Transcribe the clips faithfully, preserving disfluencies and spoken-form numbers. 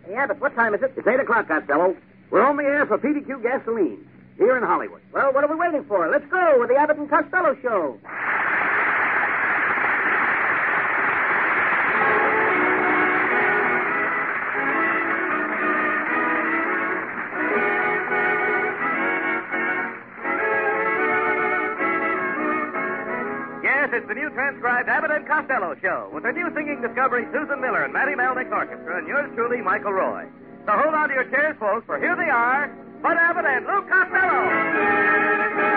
Hey, Abbott, what time is it? It's eight o'clock, Costello. We're on the air for P D Q Gasoline here in Hollywood. Well, what are we waiting for? Let's go with the Abbott and Costello Show. Yes, it's the new transcribed Abbott and Costello Show with the new singing discovery Susan Miller and Matty Melnick's orchestra and yours truly, Michael Roy. So hold on to your chairs, folks, for here they are, Bud Abbott and Lou Costello.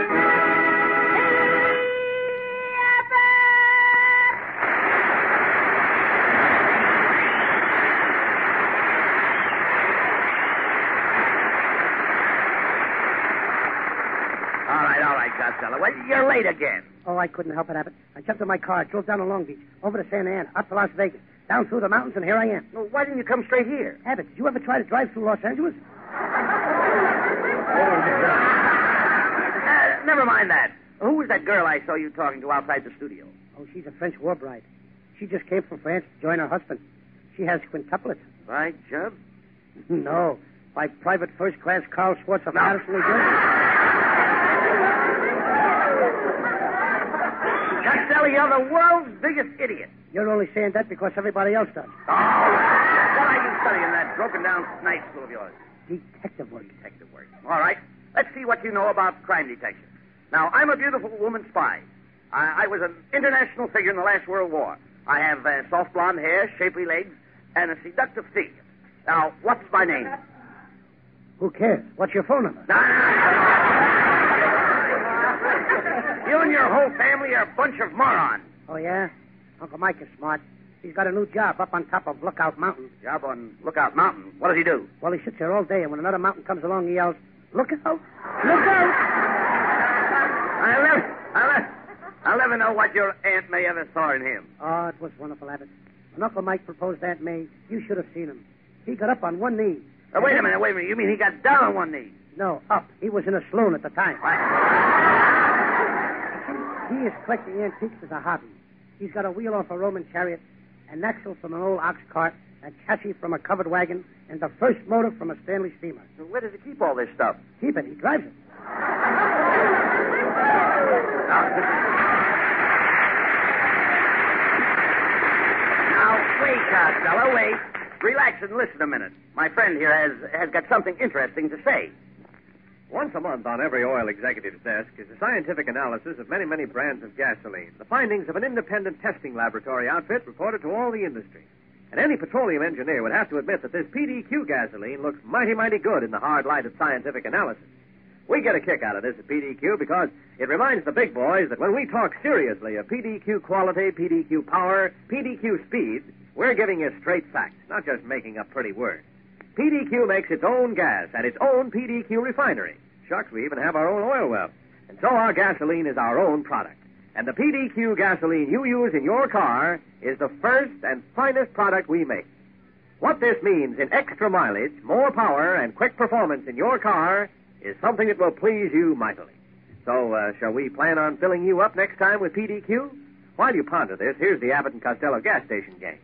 All right, all right, Costello. Well, you're late again. Oh, I couldn't help it, Abbott. I jumped in my car, drove down to Long Beach, over to Santa Ana, up to Las Vegas, down through the mountains, and here I am. Well, why didn't you come straight here? Abbott, did you ever try to drive through Los Angeles? Uh, never mind that. Who was that girl I saw you talking to outside the studio? Oh, she's a French war bride. She just came from France to join her husband. She has quintuplets. By Jub? No, by private first-class Carl Schwartz of Madison, New Jersey. Costello, you're the world's biggest idiot. You're only saying that because everybody else does. Oh, what are you studying that broken-down night school of yours? Detective work. Detective work. All right. Let's see what you know about crime detection. Now, I'm a beautiful woman spy. I, I was an international figure in the last World War. I have uh, soft blonde hair, shapely legs, and a seductive feet. Now, what's my name? Who cares? What's your phone number? You and your whole family are a bunch of morons. Oh, yeah? Uncle Mike is smart. He's got a new job up on top of Lookout Mountain. Job on Lookout Mountain? What does he do? Well, he sits there all day, and when another mountain comes along, he yells, "Look out! Look out!" I'll never, I'll, never, I'll never know what your Aunt May ever saw in him. Oh, it was wonderful, Abbott. When Uncle Mike proposed Aunt May, you should have seen him. He got up on one knee. Oh, wait a minute, wait a minute. You mean he got down on one knee? No, up. He was in a saloon at the time. He is collecting antiques as a hobby. He's got a wheel off a Roman chariot, an axle from an old ox cart, a chassis from a covered wagon, and the first motor from a Stanley steamer. So where does he keep all this stuff? Keep it. He drives it. Now, wait, Costello, wait. Relax and listen a minute. My friend here has, has got something interesting to say. Once a month on every oil executive's desk is a scientific analysis of many, many brands of gasoline. The findings of an independent testing laboratory outfit reported to all the industry. And any petroleum engineer would have to admit that this P D Q gasoline looks mighty, mighty good in the hard light of scientific analysis. We get a kick out of this at P D Q because it reminds the big boys that when we talk seriously of P D Q quality, P D Q power, P D Q speed, we're giving you straight facts, not just making up pretty words. P D Q makes its own gas at its own P D Q refinery. Shucks, we even have our own oil well. And so our gasoline is our own product. And the P D Q gasoline you use in your car is the first and finest product we make. What this means in extra mileage, more power, and quick performance in your car is something that will please you mightily. So, uh, shall we plan on filling you up next time with P D Q? While you ponder this, here's the Abbott and Costello gas station game.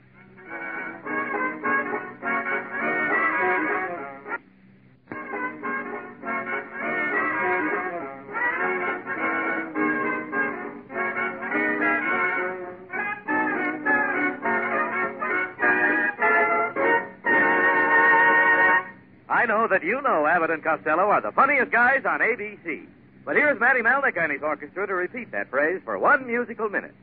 I know that you know Abbott and Costello are the funniest guys on A B C. But here's Matty Melnick and his orchestra to repeat that phrase for one musical minute.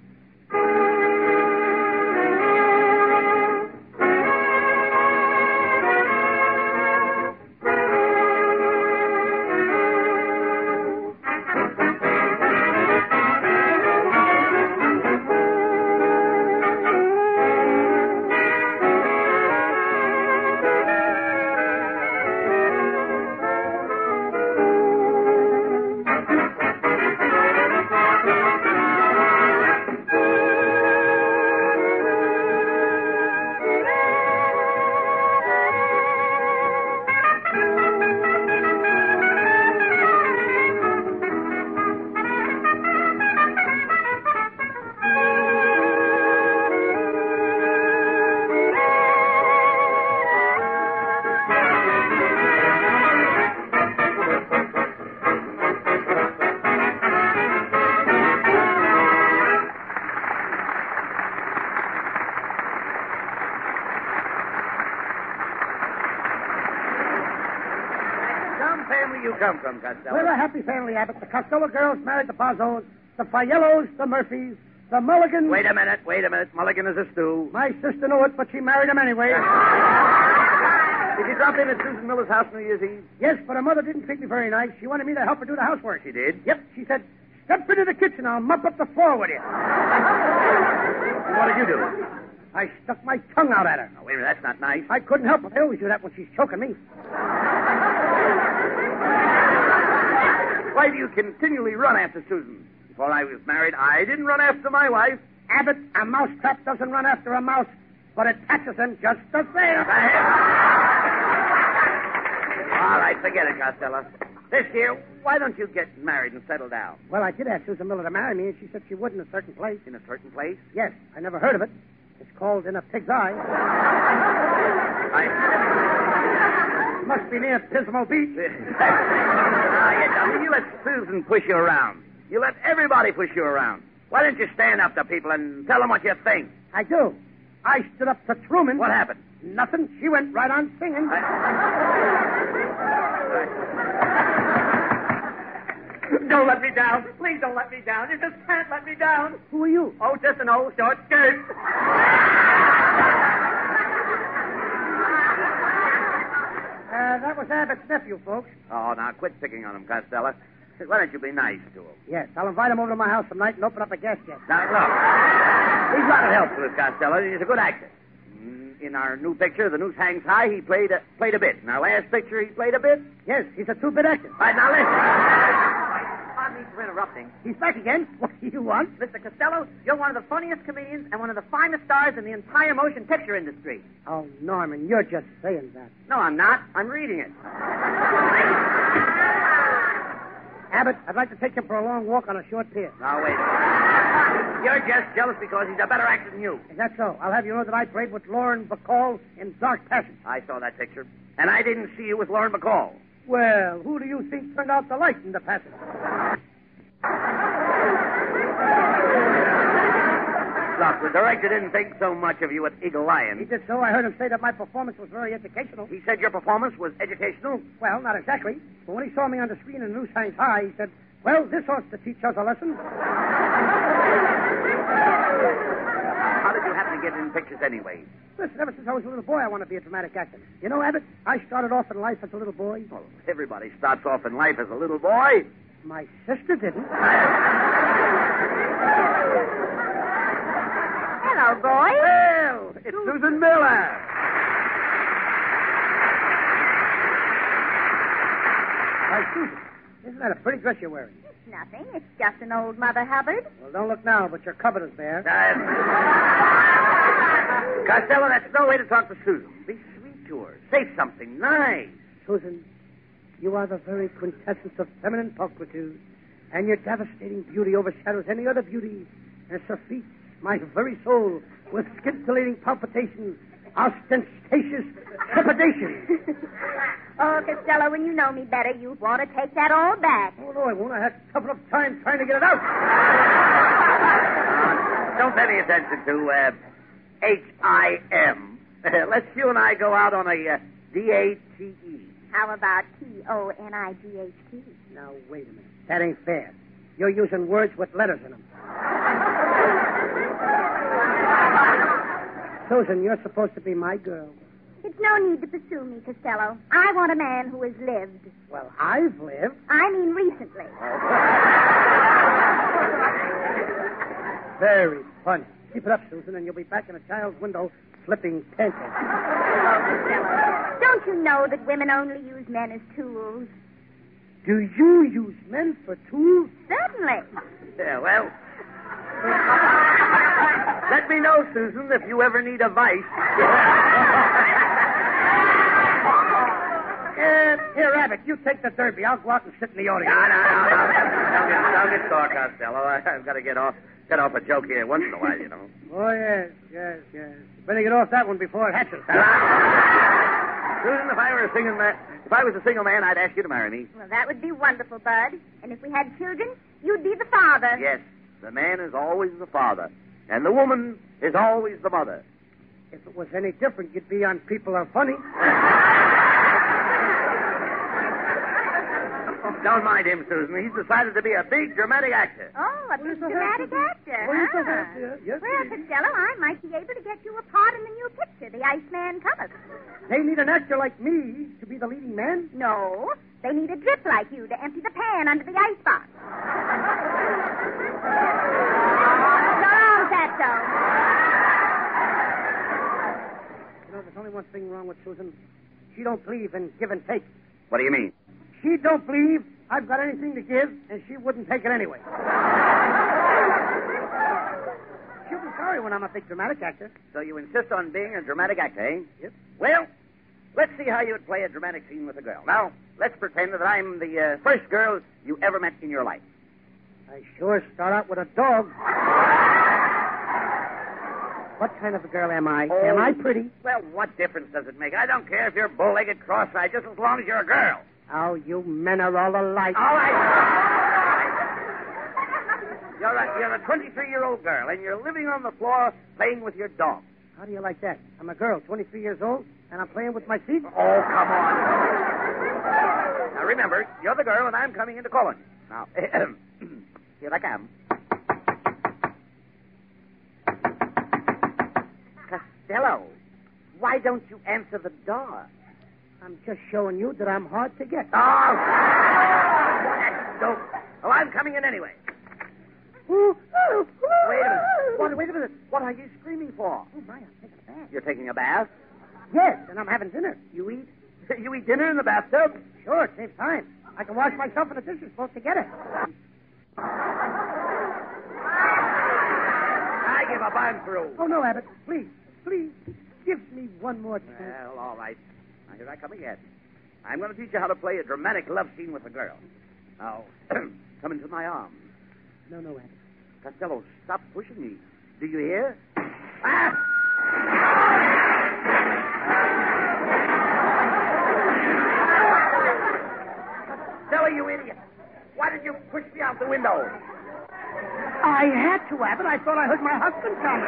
do you come from, Costello? We're a happy family, Abbott. The Costello girls married the Bozos, the Fayellos, the Murphys, the Mulligans. Wait a minute, wait a minute. Mulligan is a stew. My sister knew it, but she married him anyway. Did you drop in at Susan Miller's house New Year's Eve? Yes, but her mother didn't treat me very nice. She wanted me to help her do the housework. She did? Yep, she said, step into the kitchen. I'll mop up the floor with you. And what did you do? I stuck my tongue out at her. Now, wait a minute, that's not nice. I couldn't help it. I always do that when she's choking me. Why do you continually run after Susan? Before I was married, I didn't run after my wife. Abbott, a mousetrap doesn't run after a mouse, but it catches him just the same. All right, forget it, Costello. This year, why don't you get married and settle down? Well, I did ask Susan Miller to marry me, and she said she would in a certain place. In a certain place? Yes, I never heard of it. It's called In a Pig's Eye. I... Must be near Pismo Beach. Ah, you dummy. You let Susan push you around. You let everybody push you around. Why don't you stand up to people and tell them what you think? I do. I stood up to Truman. What happened? Nothing. She went right on singing. I... Don't let me down. Please don't let me down. You just can't let me down. Who are you? Oh, just an old short skirt. Uh, that was Abbott's nephew, folks. Oh, now quit picking on him, Costello. Why don't you be nice to him? Yes, I'll invite him over to my house tonight and open up a gas jet. Now, look. He's got to help with Costello. He's a good actor. In our new picture, The Noose Hangs High, he played a, played a bit. In our last picture, he played a bit. Yes, he's a two-bit actor. All right, now listen. Pardon me for interrupting. He's back again. What do you want? Mister Costello, you're one of the funniest comedians and one of the finest stars in the entire motion picture industry. Oh, Norman, you're just saying that. No, I'm not. I'm reading it. Abbott, I'd like to take him for a long walk on a short pier. Now, wait. You're just jealous because he's a better actor than you. Is that so? I'll have you know that I played with Lauren Bacall in Dark Passage. I saw that picture. And I didn't see you with Lauren Bacall. Well, who do you think turned out the light in the passage? Look, the director didn't think so much of you at Eagle He Lion. did so. I heard him say that my performance was very educational. He said your performance was educational. Well, not exactly. But when he saw me on the screen in Noose Hangs High, he said, well, this ought to teach us a lesson. How did you happen to get in pictures anyway? Listen, ever since I was a little boy, I want to be a dramatic actor. You know, Abbott, I started off in life as a little boy. Well, everybody starts off in life as a little boy. My sister didn't. Hello, boy. Well, it's Susan Miller. Why, Susan, isn't that a pretty dress you're wearing? It's nothing. It's just an old Mother Hubbard. Well, don't look now, but your cupboard is bare. Uh, Costello, that's no way to talk to Susan. Be sweet to her. Say something nice. Susan, you are the very quintessence of feminine pulchritude, and your devastating beauty overshadows any other beauty, and surfeits my very soul with scintillating palpitations, ostentatious trepidation. Oh, Costello, when you know me better, you want to take that all back. Oh, no, I won't. I had a couple of times trying to get it out. Uh, don't pay any attention to uh, H I M. Let's you and I go out on a uh, D A T E. How about T O N I G H T? Now, wait a minute. That ain't fair. You're using words with letters in them. Susan, you're supposed to be my girl. It's no need to pursue me, Costello. I want a man who has lived. Well, I've lived. I mean recently. Very funny. Keep it up, Susan, and you'll be back in a child's window flipping pancakes. Oh, Costello, don't you know that women only use men as tools? Do you use men for tools? Certainly. Yeah, well. Let me know, Susan, if you ever need a vice. Uh, here, Abbott, you take the derby. I'll go out and sit in the audience. No, no, no, no. Don't get, don't get sore, Costello. I, I've got to get off, get off a joke here once in a while, you know. Oh, yes, yes, yes. Better get off that one before it hatches. Susan, if I were a single man, if I was a single man, I'd ask you to marry me. Well, that would be wonderful, Bud. And if we had children, you'd be the father. Yes, the man is always the father, and the woman is always the mother. If it was any different, you'd be on People Are Funny. Don't mind him, Susan. He's decided to be a big dramatic actor. Oh, a big dramatic actor, Oh, yes, I huh? have, dear. Yes, Well, indeed. Costello, I might be able to get you a part in the new picture, The Iceman Cometh. They need an actor like me to be the leading man. No, they need a drip like you to empty the pan under the icebox. Your arm, Fatso. You know, there's only one thing wrong with Susan. She don't believe in give and take. What do you mean? She don't believe I've got anything to give, and she wouldn't take it anyway. She'll be sorry when I'm a big dramatic actor. So you insist on being a dramatic actor, eh? Yep. Well, let's see how you would play a dramatic scene with a girl. Now, let's pretend that I'm the uh, first girl you ever met in your life. I sure start out with a dog. What kind of a girl am I? Oh. Am I pretty? Well, what difference does it make? I don't care if you're bull-legged, cross-eyed, just as long as you're a girl. Oh, you men are all alike. All right. You're a, you're a twenty-three-year-old girl, and you're living on the floor playing with your dog. How do you like that? I'm a girl, twenty-three years old, and I'm playing with my feet? Oh, come on. Now, remember, you're the girl, and I'm coming in to call on you. Now, here I come. Costello, why don't you answer the door? I'm just showing you that I'm hard to get. Oh! That's dope. Well, I'm coming in anyway. Ooh, ooh, ooh. Wait a minute. What, wait a minute. What are you screaming for? Oh, my, I'm taking a bath. You're taking a bath? Yes, and I'm having dinner. You eat? You eat dinner in the bathtub? Sure, it saves time. I can wash myself in the dishes both together. I give up. I'm through. Oh, no, Abbott. Please, please, give me one more chance. Well, all right. Now, here I come again. I'm going to teach you how to play a dramatic love scene with a girl. Now, come into my arms. No, no, Abbott. Costello, stop pushing me. Do you hear? Ah! Costello, you idiot. Why did you push me out the window? I had to, Abbott. I thought I heard my husband coming.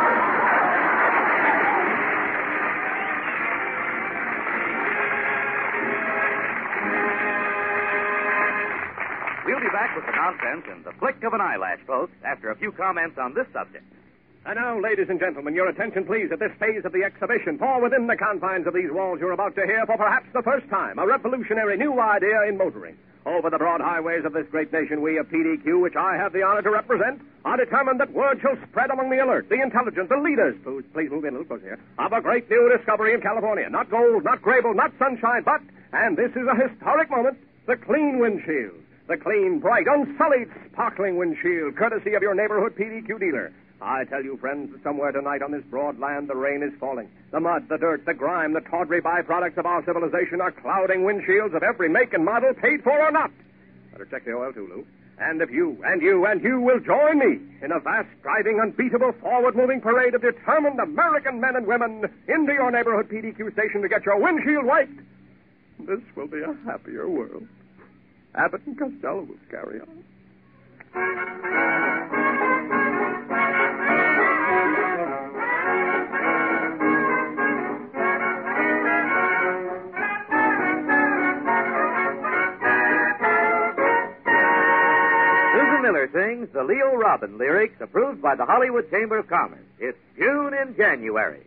We'll be back with the nonsense and the flick of an eyelash, folks, after a few comments on this subject. And now, ladies and gentlemen, your attention, please, at this phase of the exhibition. For within the confines of these walls, you're about to hear, for perhaps the first time, a revolutionary new idea in motoring. Over the broad highways of this great nation, we of P D Q, which I have the honor to represent, are determined that word shall spread among the alert, the intelligent, the leaders, please, please move in a little closer here, of a great new discovery in California. Not gold, not Grable, not sunshine, but, and this is a historic moment, the clean windshield. The clean, bright, unsullied, sparkling windshield, courtesy of your neighborhood P D Q dealer. I tell you, friends, that somewhere tonight on this broad land, the rain is falling. The mud, the dirt, the grime, the tawdry byproducts of our civilization are clouding windshields of every make and model, paid for or not. Better check the oil, too, Lou. And if you, and you, and you will join me in a vast, driving, unbeatable, forward-moving parade of determined American men and women into your neighborhood P D Q station to get your windshield wiped, this will be a happier world. Abbott and Costello will carry on. Susan Miller sings the Leo Robin lyrics approved by the Hollywood Chamber of Commerce. It's June in January.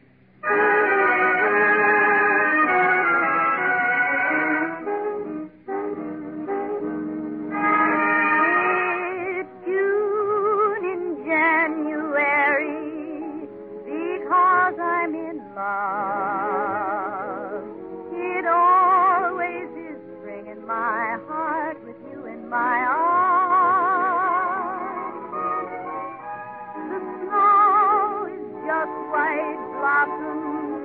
Blossom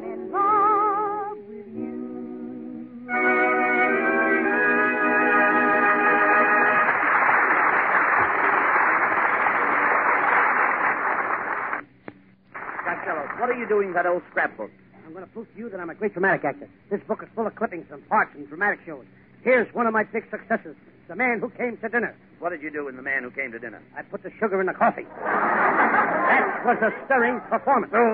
I'm in love with you. Costello, what are you doing with that old scrapbook? I'm going to prove to you that I'm a great dramatic actor. This book is full of clippings and parts and dramatic shows. Here's one of my big successes, The Man Who Came to Dinner. What did you do in The Man Who Came to Dinner? I put the sugar in the coffee. That was a stirring performance. Oh.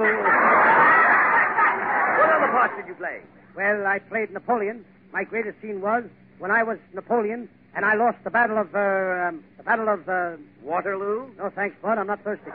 What other parts did you play? Well, I played Napoleon. My greatest scene was when I was Napoleon and I lost the battle of, uh, um, the battle of, uh... Waterloo? No, thanks, Bud. I'm not thirsty.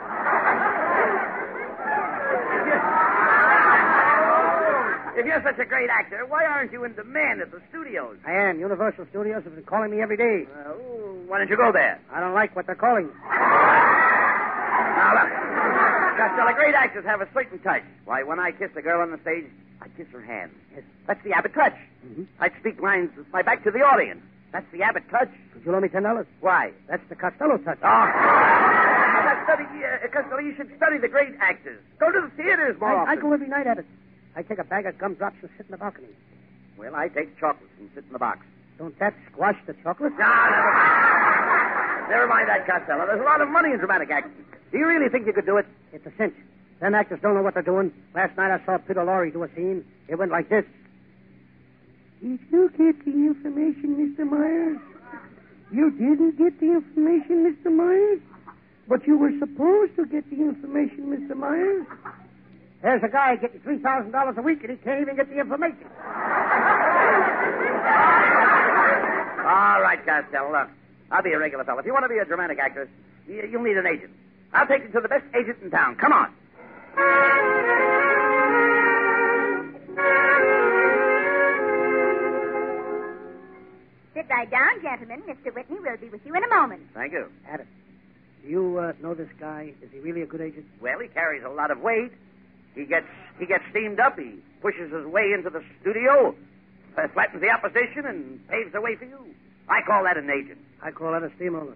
If you're such a great actor, why aren't you in demand at the studios? I am. Universal Studios have been calling me every day. Uh, oh, why don't you go there? I don't like what they're calling me. Now, look. Costello, great actors have a certain touch. Why, when I kiss a girl on the stage, I kiss her hand. Yes. That's the Abbott touch. Mm-hmm. I'd speak lines with my back to the audience. That's the Abbott touch. Could you loan me ten dollars? Why? That's the Costello touch. Oh. Study, uh, Costello, you should study the great actors. Go to the theaters more I, often. I go every night at it. I take a bag of gumdrops and sit in the balcony. Well, I take chocolates and sit in the box. Don't that squash the chocolate? No, never mind. Never mind that, Costello. There's a lot of money in dramatic acting. Do you really think you could do it? It's a cinch. Them actors don't know what they're doing. Last night I saw Peter Lorre do a scene. It went like this. Did you get the information, Mister Myers? You didn't get the information, Mister Myers? But you were supposed to get the information, Mister Myers. There's a guy getting three thousand dollars a week, and he can't even get the information. All right, Costello, look. I'll be a regular fellow. If you want to be a dramatic actor, you- you'll need an agent. I'll take you to the best agent in town. Come on. Sit right down, gentlemen. Mister Whitney will be with you in a moment. Thank you. Adam, do you uh, know this guy? Is he really a good agent? Well, he carries a lot of weight. He gets he gets steamed up. He pushes his way into the studio, uh, flattens the opposition, and paves the way for you. I call that an agent. I call that a steamroller.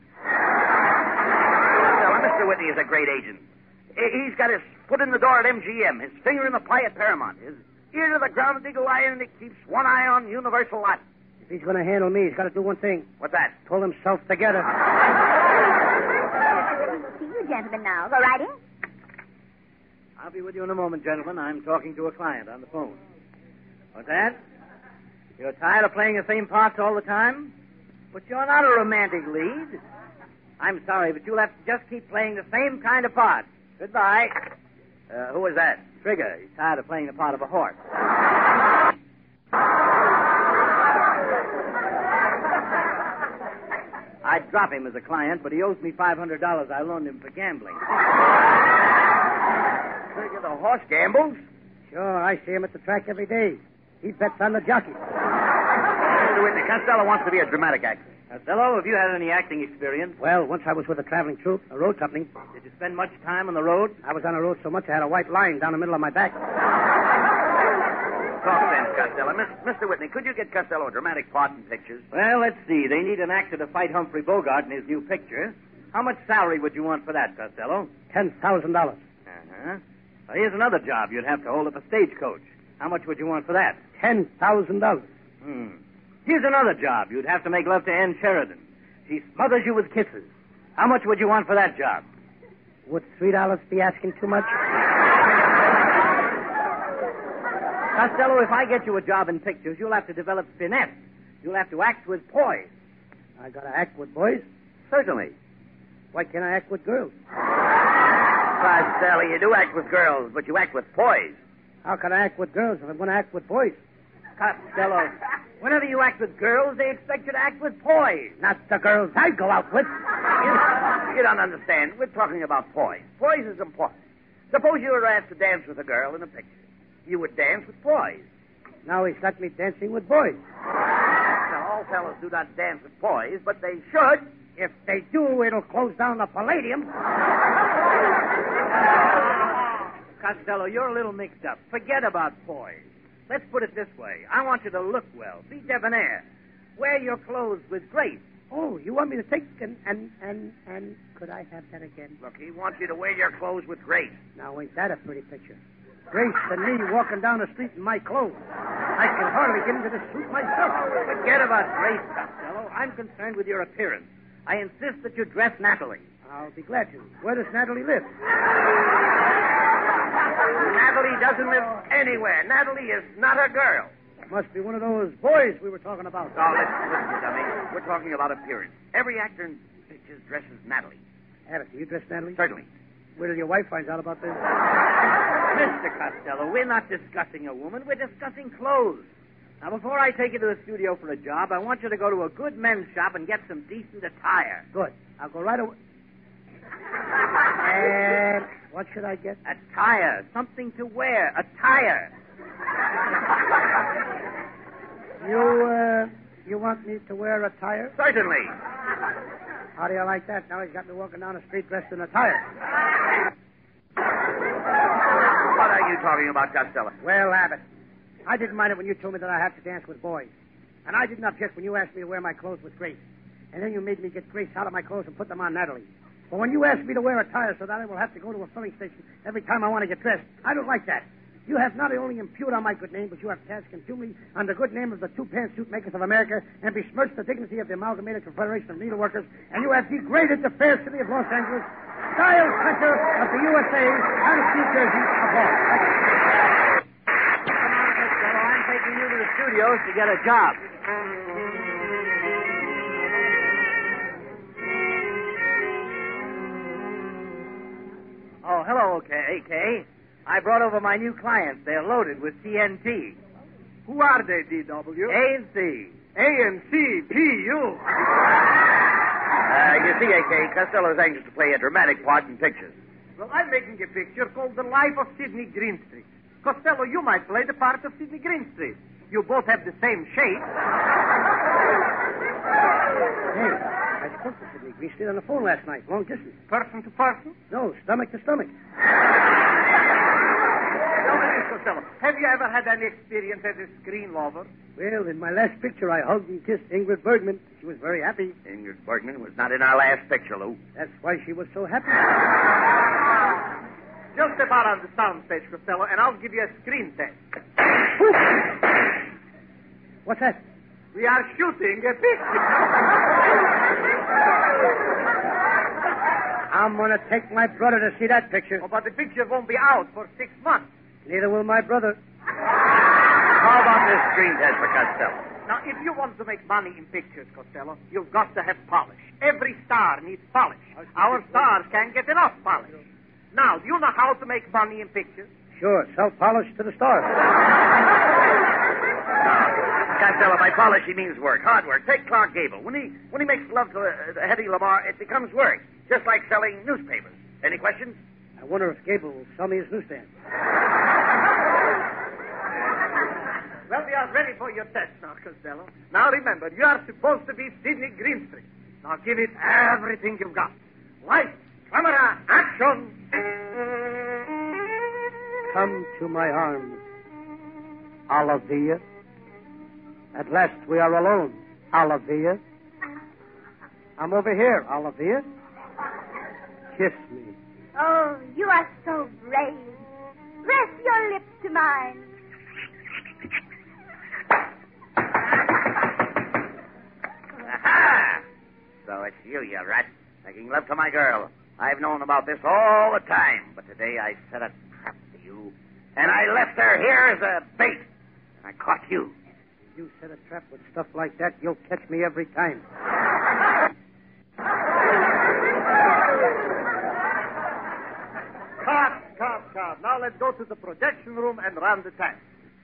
Well, Mister Whitney is a great agent. He's got his foot in the door at M G M, his finger in the pie at Paramount, his ear to the ground at Eagle Eye, and he keeps one eye on Universal Lot. If he's going to handle me, he's got to do one thing. What's that? Pull himself together. We'll see you gentlemen now. Go right in. I'll be with you in a moment, gentlemen. I'm talking to a client on the phone. What's that? You're tired of playing the same parts all the time? But you're not a romantic lead. I'm sorry, but you'll have to just keep playing the same kind of part. Goodbye. Uh, who is that? Trigger. He's tired of playing the part of a horse. I'd drop him as a client, but he owes me five hundred dollars I loaned him for gambling. Trigger the horse gambles? Sure, I see him at the track every day. He bets on the jockey. Mister Whitney, Costello wants to be a dramatic actor. Costello, have you had any acting experience? Well, once I was with a traveling troupe, a road company. Did you spend much time on the road? I was on the road so much I had a white line down the middle of my back. Talk sense, Costello. Miss, Mister Whitney, could you get Costello a dramatic part in pictures? Well, let's see. They need an actor to fight Humphrey Bogart in his new picture. How much salary would you want for that, Costello? Ten thousand dollars. Uh-huh. Well, here's another job. You'd have to hold up a stagecoach. How much would you want for that? Ten thousand dollars. Hmm. Here's another job. You'd have to make love to Ann Sheridan. She smothers you with kisses. How much would you want for that job? Would three dollars be asking too much? Costello, if I get you a job in pictures, you'll have to develop finesse. You'll have to act with poise. I gotta act with boys? Certainly. Why can't I act with girls? Costello, you do act with girls, but you act with poise. How can I act with girls if I'm gonna act with boys? Costello, whenever you act with girls, they expect you to act with poise. Not the girls I go out with. You, you don't understand. We're talking about poise. Poise is important. Suppose you were asked to dance with a girl in a picture. You would dance with poise. Now he's got me dancing with boys. Now, all fellows do not dance with poise, but they should. If they do, it'll close down the Palladium. Costello, you're a little mixed up. Forget about poise. Let's put it this way. I want you to look well. Be debonair. Wear your clothes with grace. Oh, you want me to take and, and, and, and could I have that again? Look, he wants you to wear your clothes with grace. Now, ain't that a pretty picture? Grace and me walking down the street in my clothes. I can hardly get into this suit myself. Forget about Grace, Costello. I'm concerned with your appearance. I insist that you dress Natalie. I'll be glad to. Where does Natalie live? Natalie doesn't live anywhere. Natalie is not a girl. Must be one of those boys we were talking about. Now, listen, listen, dummy. We're talking about appearance. Every actor in pictures dresses Natalie. Abbott, do you dress Natalie? Certainly. Where till your wife finds out about this? Mister Costello, we're not discussing a woman. We're discussing clothes. Now, before I take you to the studio for a job, I want you to go to a good men's shop and get some decent attire. Good. I'll go right away. And what should I get? Attire. Something to wear. Attire. You, uh, you want me to wear attire? Certainly. How do you like that? Now he's got me walking down the street dressed in attire. What are you talking about, Costello? Well, Abbott, I didn't mind it when you told me that I had to dance with boys. And I didn't object when you asked me to wear my clothes with Grace. And then you made me get Grace out of my clothes and put them on Natalie. But when you asked me to wear attire so that I will have to go to a filling station every time I want to get dressed, I don't like that. You have not only impugned on my good name, but you have cast contumely on the good name of the two pantsuit makers of America and besmirched the dignity of the Amalgamated Confederation of Needleworkers, and you have degraded the fair city of Los Angeles, style center of the U S A and of New Jersey of all. I'm taking you to the studios to get a job. Oh, hello, A K. I brought over my new clients. They're loaded with T N T. Who are they, D W? A and C. A and C, P U. Uh, you see, A K, Costello's anxious to play a dramatic part in pictures. Well, I'm making a picture called The Life of Sidney Greenstreet. Costello, you might play the part of Sidney Greenstreet. You both have the same shape. Hey, I spoke to Sidney Greenstreet on the phone last night, long distance. Person to person? No, stomach to stomach. Now, Mister Costello, have you ever had any experience as a screen lover? Well, in my last picture, I hugged and kissed Ingrid Bergman. She was very happy. Ingrid Bergman was not in our last picture, Lou. That's why she was so happy. Just step out on the soundstage, Costello, and I'll give you a screen test. What's that? We are shooting a picture. I'm going to take my brother to see that picture. Oh, but the picture won't be out for six months. Neither will my brother. How about this screen test for Costello? Now, if you want to make money in pictures, Costello, you've got to have polish. Every star needs polish. Our stars can't get enough polish. Now, do you know how to make money in pictures? Sure, self-polish to the stars. Costello, by polish, he means work, hard work. Take Clark Gable. When he when he makes love to uh, Hedy Lamarr, it becomes work, just like selling newspapers. Any questions? I wonder if Gable will sell me his newsstand. Well, we are ready for your test now, Costello. Now, remember, you are supposed to be Sidney Greenstreet. Now, give it everything you've got. Lights, camera, action! Come to my arms, Olivia. At last we are alone, Olivia. I'm over here, Olivia. Kiss me. Oh, you are so brave. Press your lips to mine. Aha! So it's you, you rat, making love to my girl. I've known about this all the time, but today I set a trap for you, and I left her here as a bait, and I caught you. If you set a trap with stuff like that, you'll catch me every time. Cut, cut, cut. Now let's go to the projection room and run the test.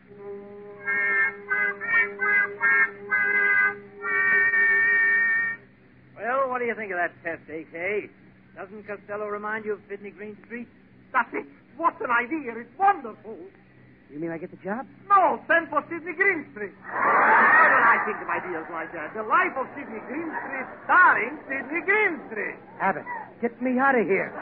Well, what do you think of that test, A K? Doesn't Costello remind you of Sidney Greenstreet? That's it. What an idea. It's wonderful. You mean I get the job? No, send for Sidney Greenstreet. Why don't I think of ideas like that? The Life of Sidney Greenstreet starring Sidney Greenstreet. Abbott, get me out of here.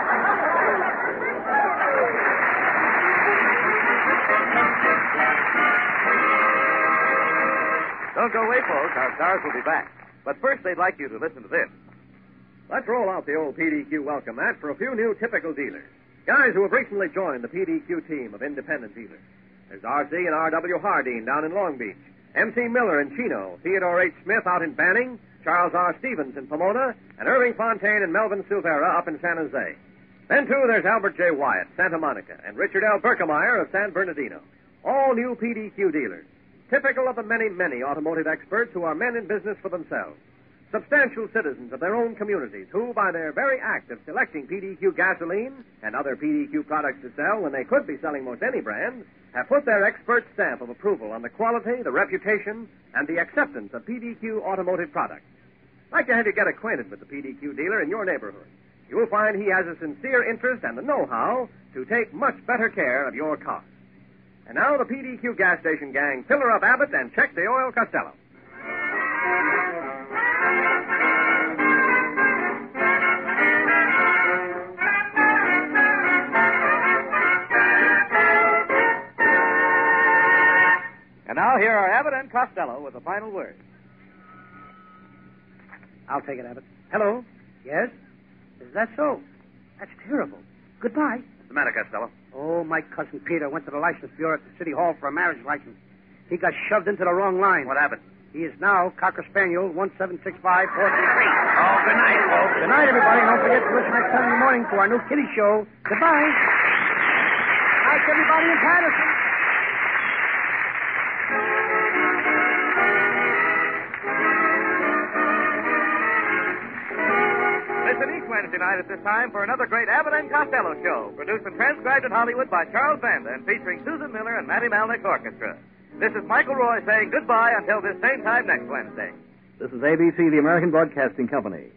Don't go away, folks. Our stars will be back. But first, they'd like you to listen to this. Let's roll out the old P D Q welcome mat for a few new typical dealers. Guys who have recently joined the P D Q team of independent dealers. There's R C and R W Hardine down in Long Beach, M T Miller in Chino, Theodore H. Smith out in Banning, Charles R. Stevens in Pomona, and Irving Fontaine and Melvin Silvera up in San Jose. Then, too, there's Albert J. Wyatt, Santa Monica, and Richard L. Berkemeyer of San Bernardino. All new P D Q dealers, typical of the many, many automotive experts who are men in business for themselves. Substantial citizens of their own communities who, by their very act of selecting P D Q gasoline and other P D Q products to sell when they could be selling most any brand, have put their expert stamp of approval on the quality, the reputation, and the acceptance of P D Q automotive products. I'd like to have you get acquainted with the P D Q dealer in your neighborhood. You'll find he has a sincere interest and the know-how to take much better care of your car. And now the P D Q gas station gang, filler up Abbott and check the oil Costello. And now here are Abbott and Costello with the final word. I'll take it, Abbott. Hello? Yes? Is that so? That's terrible. Goodbye. What's the matter, Costello? Oh, my cousin Peter went to the license bureau at the city hall for a marriage license. He got shoved into the wrong line. What happened? He is now Cocker Spaniel one seven six five four three three. Oh, good night, folks. Good night, everybody. Don't forget to listen next Sunday morning to our new kitty show. Goodbye. Night, everybody in Patterson. Listen each Wednesday night at this time for another great Abbott and Costello show, produced and transcribed in Hollywood by Charles Banda and featuring Susan Miller and Matty Malnick's orchestra. This is Michael Roy saying goodbye until this same time next Wednesday. This is A B C, the American Broadcasting Company.